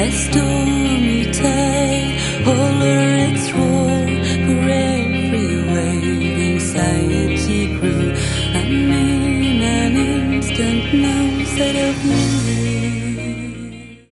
a stormy tide over its roar, for every wave anxiety grew, and in an instant no sight of you.